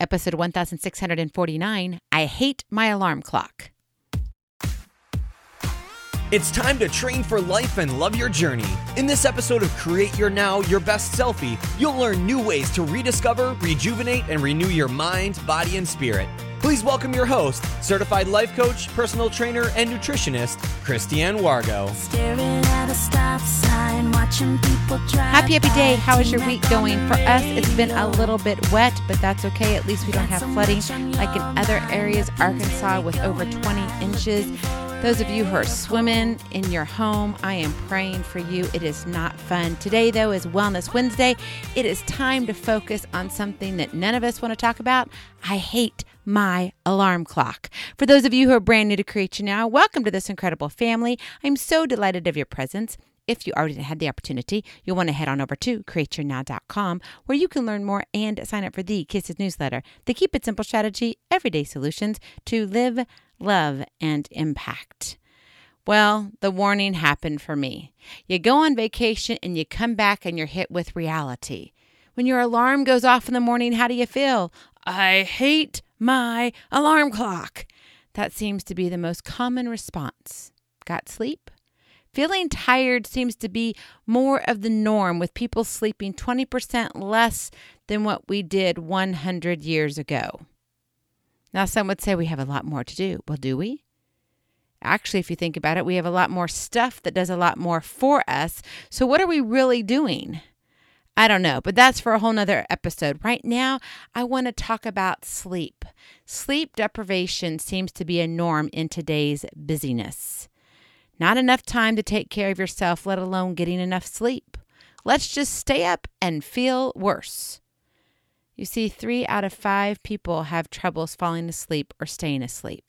episode 1649, I Hate My Alarm Clock. It's time to train for life and love your journey. In this episode of Create Your Now, Your Best Selfie, you'll learn new ways to rediscover, rejuvenate, and renew your mind, body, and spirit. Please welcome your host, certified life coach, personal trainer, and nutritionist, Christiane Wargo. Happy day. How is your week going? For us, it's been a little bit wet, but that's okay. At least we don't have flooding like in other areas. Arkansas with over 20 inches. Those of you who are swimming in your home, I am praying for you. It is not fun. Today, though, is Wellness Wednesday. It is time to focus on something that none of us want to talk about. I hate my alarm clock. For those of you who are brand new to Create Your Now, welcome to this incredible family. I'm so delighted of your presence. If you already had the opportunity, you'll want to head on over to createyournow.com where you can learn more and sign up for the Kisses newsletter, the Keep It Simple strategy, everyday solutions to live, love, and impact. Well, the warning happened for me. You go on vacation and you come back and you're hit with reality. When your alarm goes off in the morning, how do you feel? I hate my alarm clock. That seems to be the most common response. Got sleep? Feeling tired seems to be more of the norm, with people sleeping 20% less than what we did 100 years ago. Now, some would say we have a lot more to do. Well, do we? Actually, if you think about it, we have a lot more stuff that does a lot more for us. So what are we really doing? I don't know, but that's for a whole nother episode. Right now, I want to talk about sleep. Sleep deprivation seems to be a norm in today's busyness. Not enough time to take care of yourself, let alone getting enough sleep. Let's just stay up and feel worse. You see, 3 out of 5 people have troubles falling asleep or staying asleep.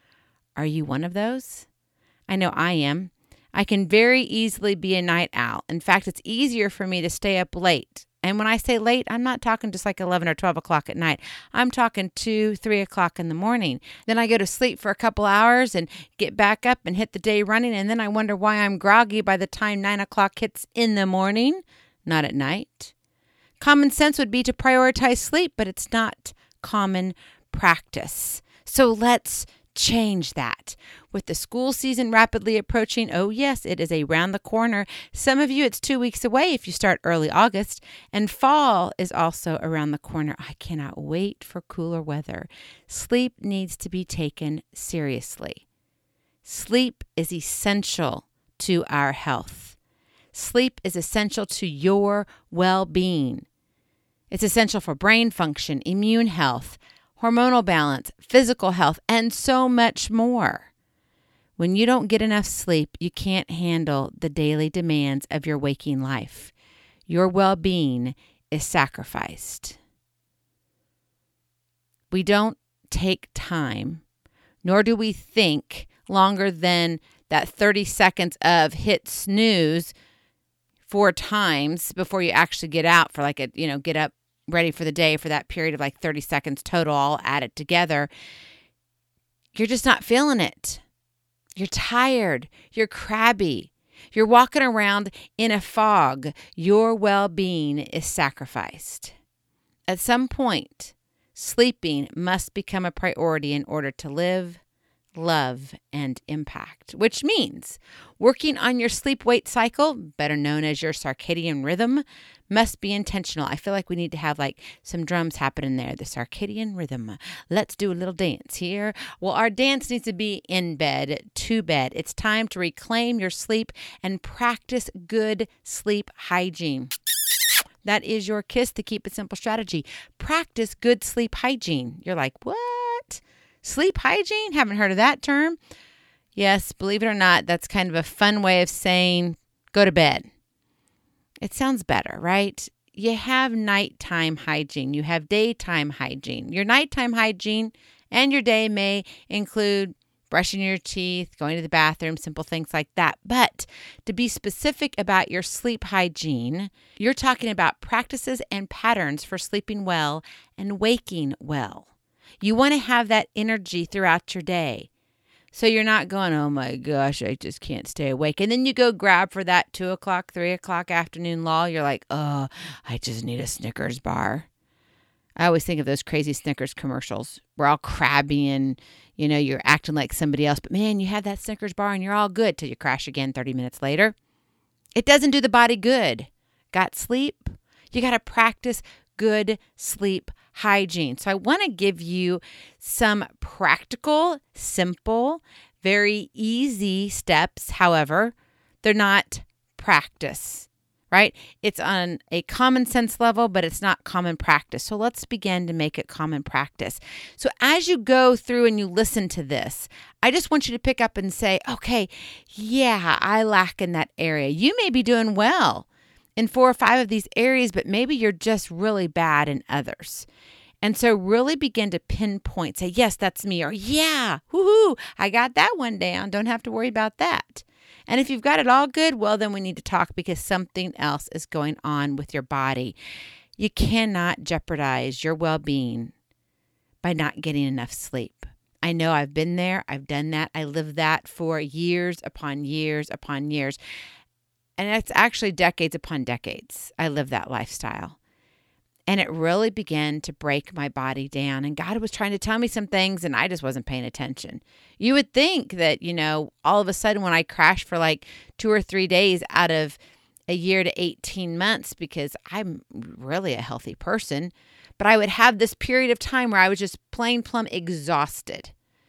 Are you one of those? I know I am. I can very easily be a night owl. In fact, it's easier for me to stay up late. And when I say late, I'm not talking just like 11 or 12 o'clock at night. I'm talking 2, 3 o'clock in the morning. Then I go to sleep for a couple hours and get back up and hit the day running. And then I wonder why I'm groggy by the time 9 o'clock hits in the morning, not at night. Common sense would be to prioritize sleep, but it's not common practice. So let's change that. With the school season rapidly approaching, oh yes, it is around the corner. Some of you, it's 2 weeks away if you start early August, and fall is also around the corner. I cannot wait for cooler weather. Sleep needs to be taken seriously. Sleep is essential to our health. Sleep is essential to your well-being. It's essential for brain function, immune health, hormonal balance, physical health, and so much more. When you don't get enough sleep, you can't handle the daily demands of your waking life. Your well-being is sacrificed. We don't take time, nor do we think longer than that 30 seconds of hit snooze 4 times before you actually get out for get up ready for the day for that period of like 30 seconds total, all added together. You're just not feeling it. You're tired. You're crabby. You're walking around in a fog. Your well-being is sacrificed. At some point, sleeping must become a priority in order to live, love, and impact, which means working on your sleep-wake cycle, better known as your circadian rhythm, must be intentional. I feel like we need to have like some drums happening there. The circadian rhythm. Let's do a little dance here. Well, our dance needs to be in bed, to bed. It's time to reclaim your sleep and practice good sleep hygiene. That is your kiss to Keep It Simple strategy. Practice good sleep hygiene. You're like, what? Sleep hygiene? Haven't heard of that term. Yes, believe it or not, that's kind of a fun way of saying go to bed. It sounds better, right? You have nighttime hygiene. You have daytime hygiene. Your nighttime hygiene and your day may include brushing your teeth, going to the bathroom, simple things like that. But to be specific about your sleep hygiene, you're talking about practices and patterns for sleeping well and waking well. You want to have that energy throughout your day. So you're not going, oh my gosh, I just can't stay awake. And then you go grab for that 2 o'clock, 3 o'clock afternoon lull. You're like, oh, I just need a Snickers bar. I always think of those crazy Snickers commercials. We're all crabby and, you're acting like somebody else. But man, you have that Snickers bar and you're all good till you crash again 30 minutes later. It doesn't do the body good. Got sleep? You got to practice good sleep hygiene. So I want to give you some practical, simple, very easy steps. However, they're not practice, right? It's on a common sense level, but it's not common practice. So let's begin to make it common practice. So as you go through and you listen to this, I just want you to pick up and say, okay, yeah, I lack in that area. You may be doing well in 4 or 5 of these areas, but maybe you're just really bad in others. And so really begin to pinpoint, say, yes, that's me, or yeah, woohoo, I got that one down. Don't have to worry about that. And if you've got it all good, well, then we need to talk because something else is going on with your body. You cannot jeopardize your well-being by not getting enough sleep. I know I've been there. I've done that. I lived that for years upon years upon years. And it's actually decades upon decades. I lived that lifestyle. And it really began to break my body down. And God was trying to tell me some things and I just wasn't paying attention. You would think that, all of a sudden when I crashed for like 2 or 3 days out of a year to 18 months, because I'm really a healthy person, but I would have this period of time where I was just plain plumb exhausted.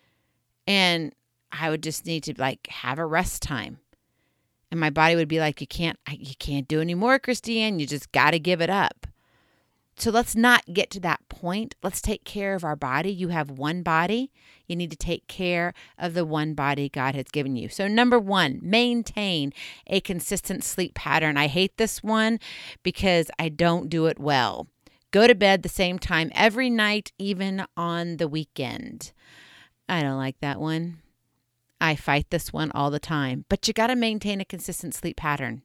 And I would just need to have a rest time. And my body would be like, you can't do anymore, Christiane. You just got to give it up. So let's not get to that point. Let's take care of our body. You have one body. You need to take care of the one body God has given you. So number 1, maintain a consistent sleep pattern. I hate this one because I don't do it well. Go to bed the same time every night, even on the weekend. I don't like that one. I fight this one all the time. But you got to maintain a consistent sleep pattern.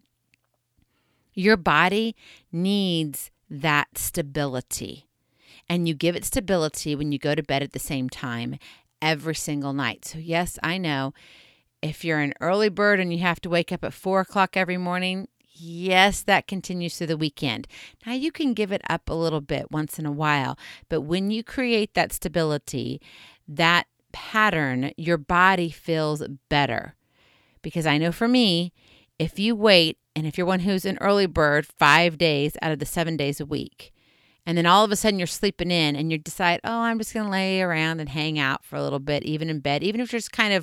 Your body needs that stability. And you give it stability when you go to bed at the same time every single night. So yes, I know if you're an early bird and you have to wake up at 4 o'clock every morning, yes, that continues through the weekend. Now you can give it up a little bit once in a while, but when you create that stability, that pattern, your body feels better. Because I know for me, if you wait, and if you're one who's an early bird 5 days out of the 7 days a week, and then all of a sudden you're sleeping in and you decide, oh, I'm just going to lay around and hang out for a little bit, even in bed, even if you're just kind of,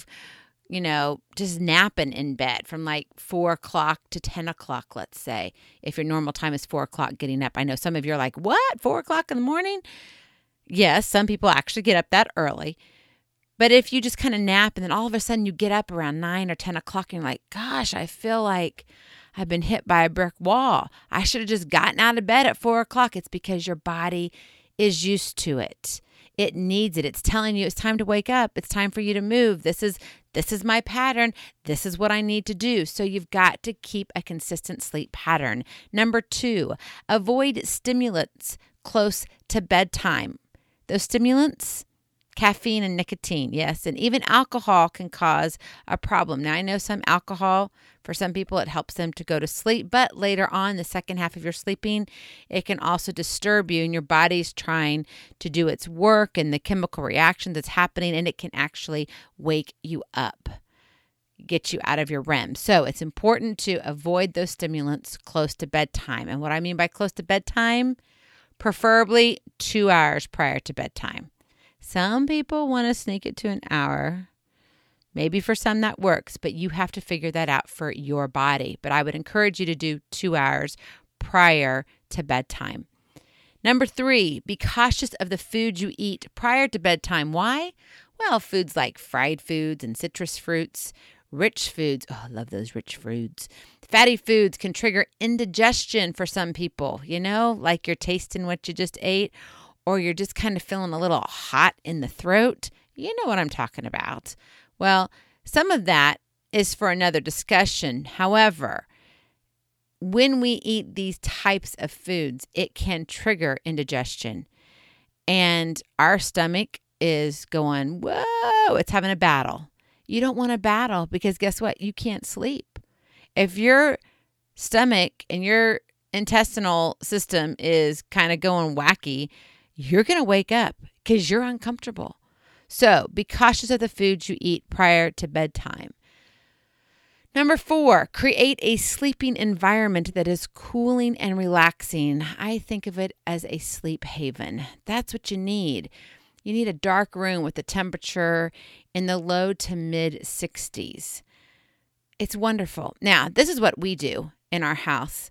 just napping in bed from like 4 o'clock to 10 o'clock, let's say, if your normal time is 4 o'clock getting up. I know some of you are like, what, 4 o'clock in the morning? Yes, some people actually get up that early. But if you just kind of nap and then all of a sudden you get up around 9 or 10 o'clock and you're like, gosh, I feel like I've been hit by a brick wall. I should have just gotten out of bed at 4 o'clock. It's because your body is used to it. It needs it. It's telling you it's time to wake up. It's time for you to move. This is my pattern. This is what I need to do. So you've got to keep a consistent sleep pattern. Number 2, avoid stimulants close to bedtime. Those stimulants, caffeine and nicotine, yes, and even alcohol can cause a problem. Now, I know some alcohol, for some people, it helps them to go to sleep, but later on, the second half of your sleeping, it can also disturb you, and your body's trying to do its work and the chemical reaction that's happening, and it can actually wake you up, get you out of your REM. So it's important to avoid those stimulants close to bedtime. And what I mean by close to bedtime, preferably 2 hours prior to bedtime. Some people want to sneak it to an hour. Maybe for some that works, but you have to figure that out for your body. But I would encourage you to do 2 hours prior to bedtime. Number 3, be cautious of the food you eat prior to bedtime. Why? Well, foods like fried foods and citrus fruits, rich foods. Oh, I love those rich foods. Fatty foods can trigger indigestion for some people, like you're tasting what you just ate, or you're just kind of feeling a little hot in the throat. You know what I'm talking about. Well, some of that is for another discussion. However, when we eat these types of foods, it can trigger indigestion. And our stomach is going, whoa, it's having a battle. You don't want a battle because guess what? You can't sleep. If your stomach and your intestinal system is kind of going wacky, you're going to wake up because you're uncomfortable. So be cautious of the foods you eat prior to bedtime. Number 4, create a sleeping environment that is cooling and relaxing. I think of it as a sleep haven. That's what you need. You need a dark room with the temperature in the low to mid 60s. It's wonderful. Now, this is what we do in our house.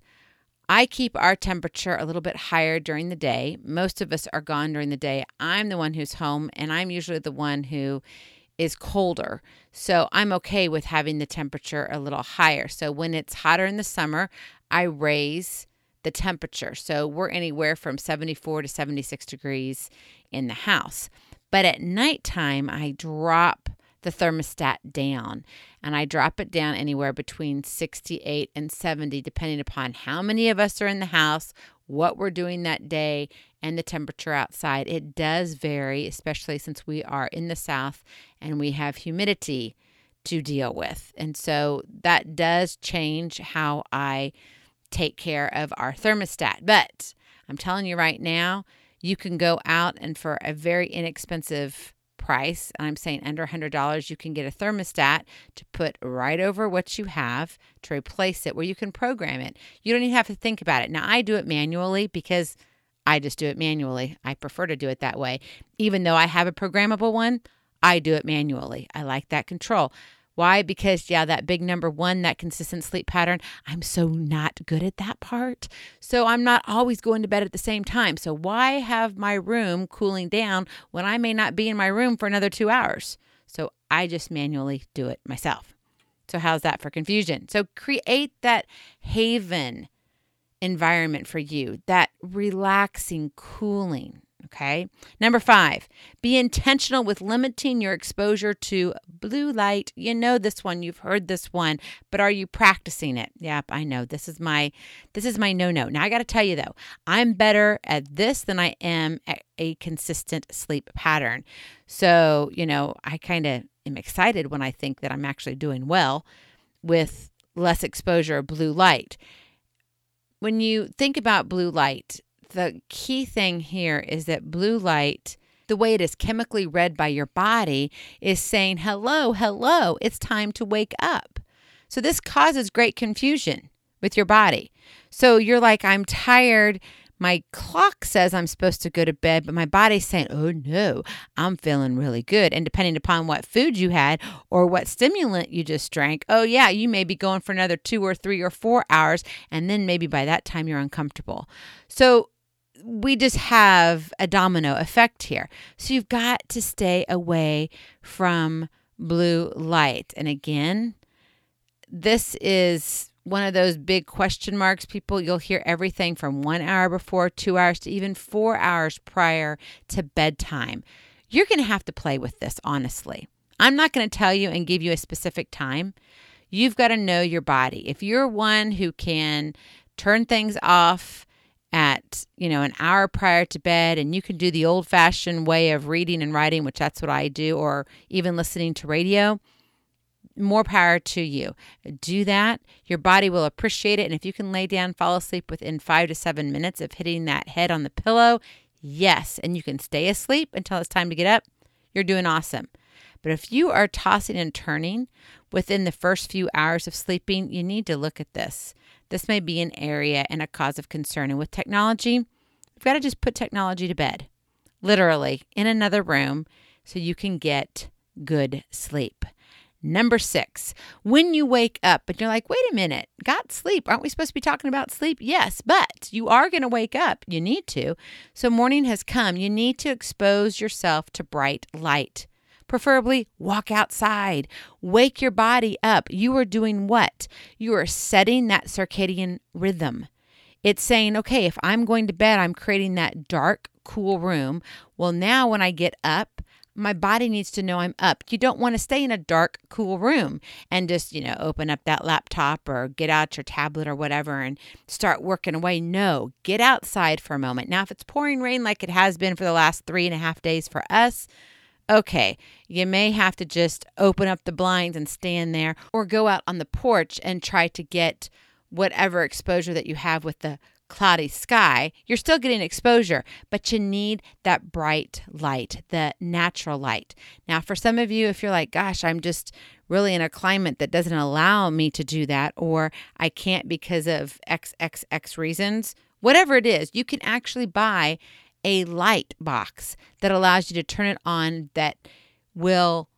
I keep our temperature a little bit higher during the day. Most of us are gone during the day. I'm the one who's home, and I'm usually the one who is colder. So I'm okay with having the temperature a little higher. So when it's hotter in the summer, I raise the temperature. So we're anywhere from 74 to 76 degrees in the house. But at nighttime, I drop the thermostat down, and I drop it down anywhere between 68 and 70, depending upon how many of us are in the house, what we're doing that day, and the temperature outside. It does vary, especially since we are in the South and we have humidity to deal with. And so that does change how I take care of our thermostat. But I'm telling you right now, you can go out and for a very inexpensive price, I'm saying under $100, you can get a thermostat to put right over what you have to replace it, where you can program it. You don't even have to think about it. Now, I do it manually because I just do it manually. I prefer to do it that way. Even though I have a programmable one, I do it manually. I like that control. Why? Because, that big number 1, that consistent sleep pattern, I'm so not good at that part. So I'm not always going to bed at the same time. So why have my room cooling down when I may not be in my room for another 2 hours? So I just manually do it myself. So how's that for confusion? So create that haven environment for you, that relaxing, cooling. Okay. Number 5, be intentional with limiting your exposure to blue light. You know this one, you've heard this one, but are you practicing it? Yep, I know. This is my no-no. Now I got to tell you though, I'm better at this than I am at a consistent sleep pattern. So, I kind of am excited when I think that I'm actually doing well with less exposure of blue light. When you think about blue light, the key thing here is that blue light, the way it is chemically read by your body, is saying, hello, it's time to wake up. So this causes great confusion with your body. So you're like, I'm tired. My clock says I'm supposed to go to bed, but my body's saying, oh no, I'm feeling really good. And depending upon what food you had or what stimulant you just drank, oh yeah, you may be going for another 2 or 3 or 4 hours. And then maybe by that time you're uncomfortable. So we just have a domino effect here. So you've got to stay away from blue light. And again, this is one of those big question marks. People, you'll hear everything from 1 hour before, 2 hours to even 4 hours prior to bedtime. You're going to have to play with this, honestly. I'm not going to tell you and give you a specific time. You've got to know your body. If you're one who can turn things off at, an hour prior to bed, and you can do the old-fashioned way of reading and writing, which that's what I do, or even listening to radio, more power to you. Do that. Your body will appreciate it. And if you can lay down, fall asleep within 5 to 7 minutes of hitting that head on the pillow, yes, and you can stay asleep until it's time to get up, you're doing awesome. But if you are tossing and turning within the first few hours of sleeping, you need to look at this. This may be an area and a cause of concern. And with technology, we've got to just put technology to bed, literally in another room, so you can get good sleep. Number 6, when you wake up and you're like, wait a minute, got sleep. Aren't we supposed to be talking about sleep? Yes, but you are going to wake up. You need to. So morning has come. You need to expose yourself to bright light. Preferably walk outside. Wake your body up. You are doing what? You are setting that circadian rhythm. It's saying, okay, if I'm going to bed, I'm creating that dark, cool room. Well, now when I get up, my body needs to know I'm up. You don't want to stay in a dark, cool room and just, open up that laptop or get out your tablet or whatever and start working away. No, get outside for a moment. Now, if it's pouring rain like it has been for the last 3.5 days for us, okay, you may have to just open up the blinds and stand there, or go out on the porch and try to get whatever exposure that you have with the cloudy sky, you're still getting exposure, but you need that bright light, the natural light. Now, for some of you, if you're like, gosh, I'm just really in a climate that doesn't allow me to do that, or I can't because of XXX reasons, whatever it is, you can actually buy a light box that allows you to turn it on that will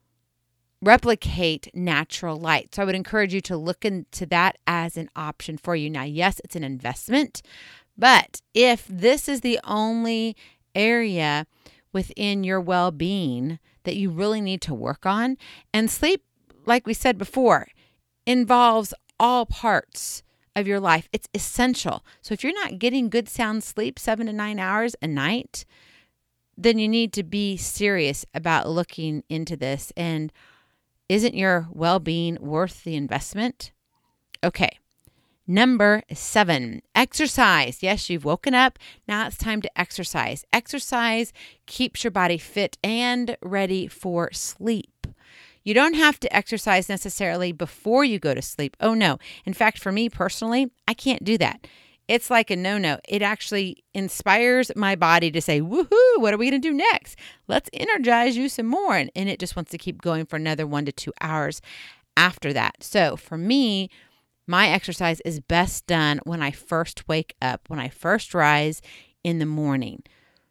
replicate natural light. So I would encourage you to look into that as an option for you. Now, yes, it's an investment, but if this is the only area within your well-being that you really need to work on, and sleep, like we said before, involves all parts of your life. It's essential. So if you're not getting good sound sleep, 7 to 9 hours a night, then you need to be serious about looking into this. And isn't your well-being worth the investment? Okay. Number 7, exercise. Yes, you've woken up. Now it's time to exercise. Exercise keeps your body fit and ready for sleep. You don't have to exercise necessarily before you go to sleep. Oh, no. In fact, for me personally, I can't do that. It's like a no-no. It actually inspires my body to say, woohoo, what are we going to do next? Let's energize you some more. And it just wants to keep going for another 1 to 2 hours after that. So for me, my exercise is best done when I first wake up, when I first rise in the morning.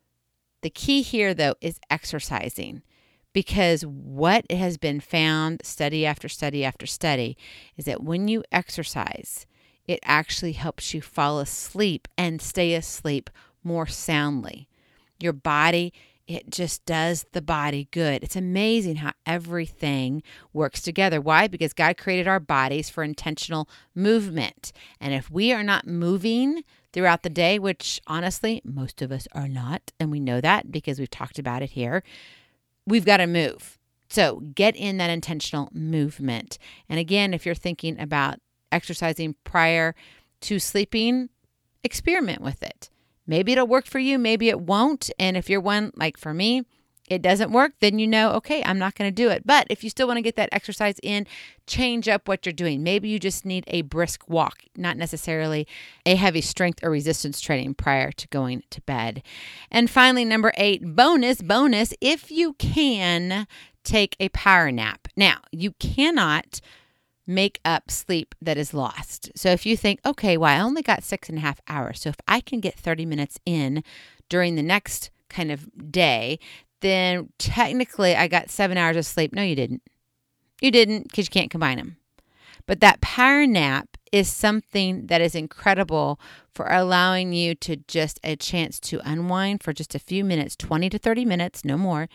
The key here, though, is exercising. Because what has been found, study after study after study, is that when you exercise, it actually helps you fall asleep and stay asleep more soundly. Your body, it just does the body good. It's amazing how everything works together. Why? Because God created our bodies for intentional movement. And if we are not moving throughout the day, which honestly, most of us are not, and we know that because we've talked about it here, we've got to move. So get in that intentional movement. And again, if you're thinking about exercising prior to sleeping, experiment with it. Maybe it'll work for you, maybe it won't. And if you're one, like for me, it doesn't work, then you know, okay, I'm not going to do it. But if you still want to get that exercise in, change up what you're doing. Maybe you just need a brisk walk, not necessarily a heavy strength or resistance training prior to going to bed. And finally, number 8, bonus, if you can take a power nap. Now, you cannot make up sleep that is lost. So if you think, okay, well, I only got 6.5 hours. So if I can get 30 minutes in during the next kind of day, then technically I got 7 hours of sleep. No, you didn't. You didn't, because you can't combine them. But that power nap is something that is incredible for allowing you to just a chance to unwind for just a few minutes, 20 to 30 minutes, no more.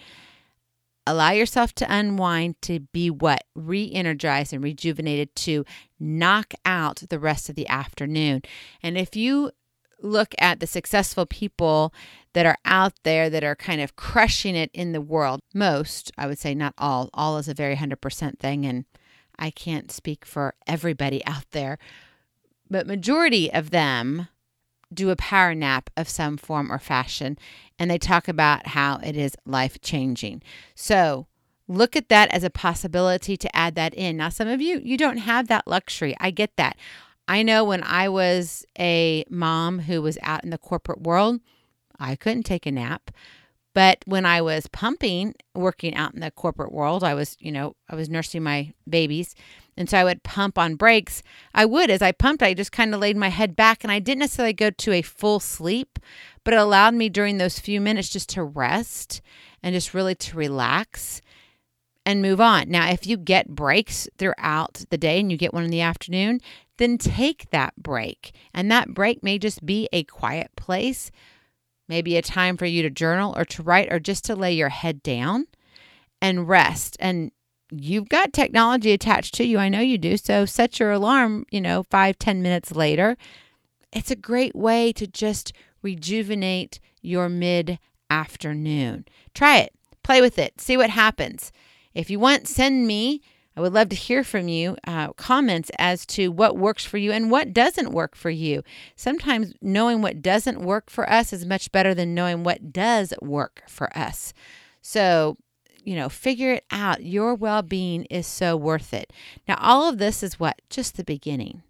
Allow yourself to unwind, to be what? Re-energized and rejuvenated to knock out the rest of the afternoon. And if you look at the successful people that are out there that are kind of crushing it in the world, most, I would say not all is a very 100% thing, and I can't speak for everybody out there, but majority of them do a power nap of some form or fashion, and they talk about how it is life-changing. So look at that as a possibility to add that in. Now, some of you don't have that luxury. I get that. I know when I was a mom who was out in the corporate world, I couldn't take a nap. But when I was pumping, working out in the corporate world, I was nursing my babies. And so I would pump on breaks. As I pumped, I just kind of laid my head back, and I didn't necessarily go to a full sleep, but it allowed me during those few minutes just to rest and just really to relax and move on. Now, if you get breaks throughout the day and you get one in the afternoon, then take that break. And that break may just be a quiet place, maybe a time for you to journal or to write or just to lay your head down and rest. And you've got technology attached to you. I know you do. So set your alarm, 5-10 minutes later. It's a great way to just rejuvenate your mid-afternoon. Try it. Play with it. See what happens. If you want, send me. I would love to hear from you, comments as to what works for you and what doesn't work for you. Sometimes knowing what doesn't work for us is much better than knowing what does work for us. So, figure it out. Your well-being is so worth it. Now, all of this is what? Just the beginning.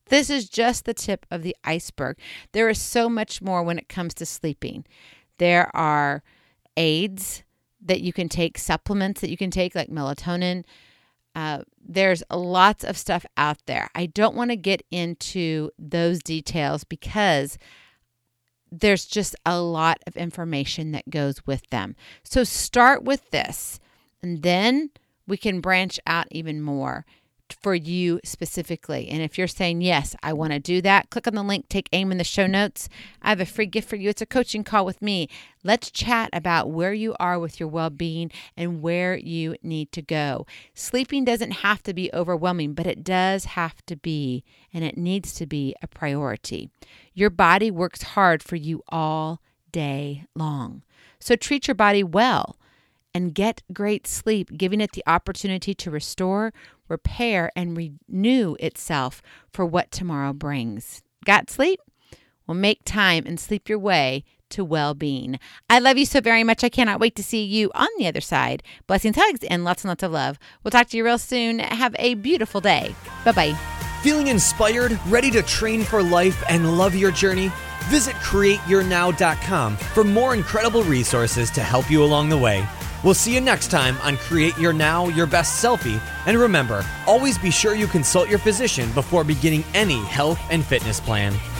This is just the tip of the iceberg. There is so much more when it comes to sleeping. There are aids that you can take, supplements that you can take like melatonin. There's lots of stuff out there. I don't want to get into those details because there's just a lot of information that goes with them. So start with this, and then we can branch out even more for you specifically. And if you're saying, yes, I want to do that, click on the link, take aim in the show notes. I have a free gift for you. It's a coaching call with me. Let's chat about where you are with your well-being and where you need to go. Sleeping doesn't have to be overwhelming, but it does have to be, and it needs to be a priority. Your body works hard for you all day long. So treat your body well and get great sleep, giving it the opportunity to restore, repair, and renew itself for what tomorrow brings. Got sleep? Well, make time and sleep your way to well-being. I love you so very much. I cannot wait to see you on the other side. Blessings, hugs, and lots of love. We'll talk to you real soon. Have a beautiful day. Bye-bye. Feeling inspired, ready to train for life, and love your journey? Visit CreateYourNow.com for more incredible resources to help you along the way. We'll see you next time on Create Your Now, Your Best Selfie. And remember, always be sure you consult your physician before beginning any health and fitness plan.